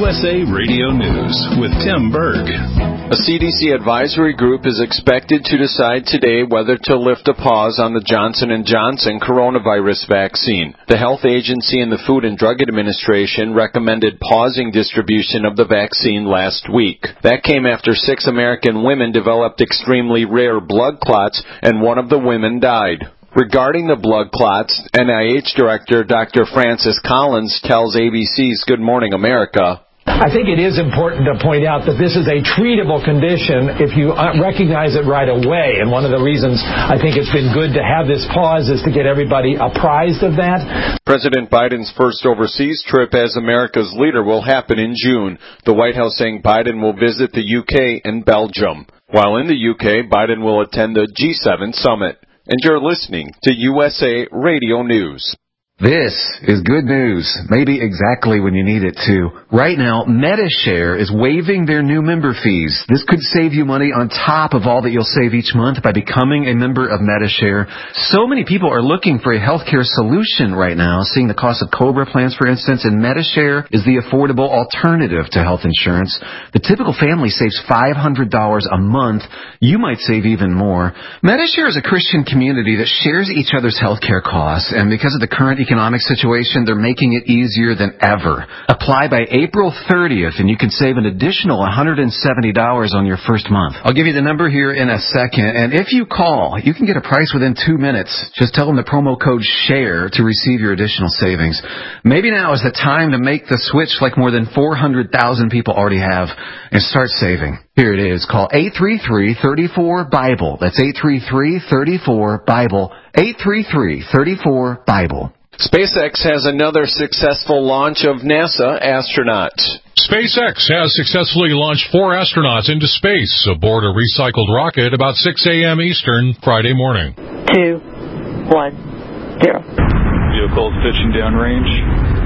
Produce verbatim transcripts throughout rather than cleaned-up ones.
U S A Radio News with Tim Berg. A C D C advisory group is expected to decide today whether to lift a pause on the Johnson and Johnson coronavirus vaccine. The health agency and the Food and Drug Administration recommended pausing distribution of the vaccine last week. That came after six American women developed extremely rare blood clots, and one of the women died. Regarding the blood clots, N I H Director Doctor Francis Collins tells A B C's Good Morning America, I think it is important to point out that this is a treatable condition if you recognize it right away. And one of the reasons I think it's been good to have this pause is to get everybody apprised of that. President Biden's first overseas trip as America's leader will happen in June. The White House saying Biden will visit the U K and Belgium. While in the U K, Biden will attend the G seven summit. And you're listening to U S A Radio News. This is good news, maybe exactly when you need it to. Right now, Medi-Share is waiving their new member fees. This could save you money on top of all that you'll save each month by becoming a member of Medi-Share. So many people are looking for a healthcare solution right now, seeing the cost of COBRA plans, for instance, and Medi-Share is the affordable alternative to health insurance. The typical family saves five hundred dollars a month. You might save even more. Medi-Share is a Christian community that shares each other's healthcare costs, and because of the current economic situation, they're making it easier than ever. Apply by April thirtieth, and you can save an additional one hundred seventy dollars on your first month. I'll give you the number here in a second, and if you call, you can get a price within two minutes. Just tell them the promo code SHARE to receive your additional savings. Maybe now is the time to make the switch like more than four hundred thousand people already have and start saving. Here it is. Call eight three three, three four, BIBLE. That's eight three three, three four, BIBLE. eight three three, three four, BIBLE. SpaceX has another successful launch of NASA astronauts. SpaceX has successfully launched four astronauts into space aboard a recycled rocket about six a.m. Eastern Friday morning. Two, one, zero. Vehicles pitching downrange.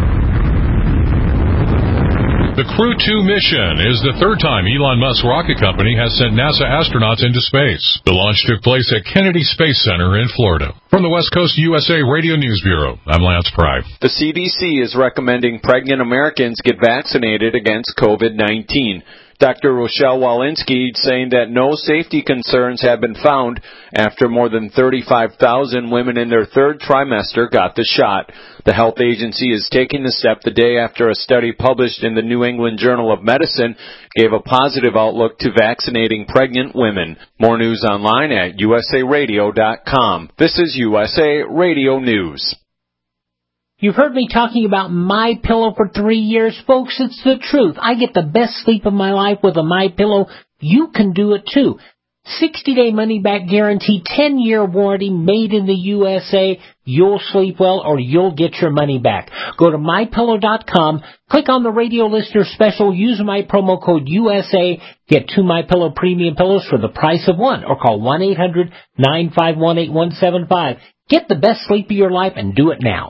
The Crew two mission is the third time Elon Musk's rocket company has sent NASA astronauts into space. The launch took place at Kennedy Space Center in Florida. From the West Coast U S A Radio News Bureau, I'm Lance Pry. The C D C is recommending pregnant Americans get vaccinated against COVID nineteen. Doctor Rochelle Walensky saying that no safety concerns have been found after more than thirty-five thousand women in their third trimester got the shot. The health agency is taking the step the day after a study published in the New England Journal of Medicine gave a positive outlook to vaccinating pregnant women. More news online at U S A radio dot com. This is U S A Radio News. You've heard me talking about MyPillow for three years, folks. It's the truth. I get the best sleep of my life with a MyPillow. You can do it too. sixty-day money-back guarantee, ten-year warranty, made in the U S A. You'll sleep well or you'll get your money back. Go to My Pillow dot com, click on the radio listener special, use my promo code U S A, get two MyPillow premium pillows for the price of one, or call one eight hundred, nine five one, eight one seven five. Get the best sleep of your life and do it now.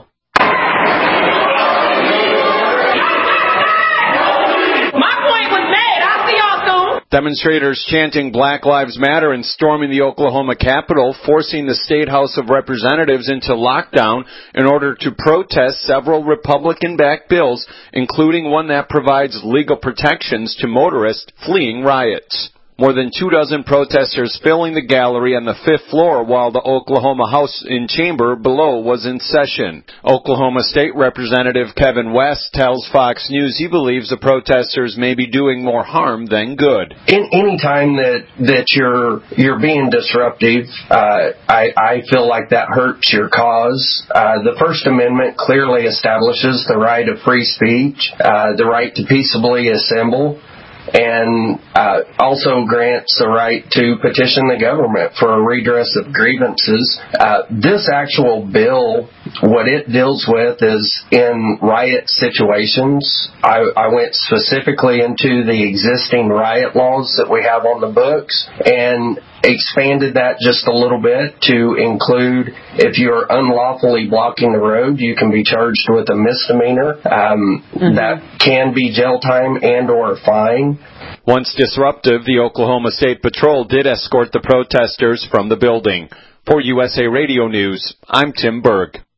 Demonstrators chanting Black Lives Matter and storming the Oklahoma Capitol, forcing the State House of Representatives into lockdown in order to protest several Republican-backed bills, including one that provides legal protections to motorists fleeing riots. More than two dozen protesters filling the gallery on the fifth floor while the Oklahoma House in chamber below was in session. Oklahoma State Representative Kevin West tells Fox News he believes the protesters may be doing more harm than good. In any time that that you're you're being disruptive, uh, I I feel like that hurts your cause. Uh, the First Amendment clearly establishes the right of free speech, uh, the right to peaceably assemble, and uh, also grants the right to petition the government for a redress of grievances. Uh, this actual bill, what it deals with is in riot situations. I, I went specifically into the existing riot laws that we have on the books and expanded that just a little bit to include if you're unlawfully blocking the road, you can be charged with a misdemeanor. Um, mm-hmm. That can be jail time and or a fine. Once disruptive, the Oklahoma State Patrol did escort the protesters from the building. For U S A Radio News, I'm Tim Berg.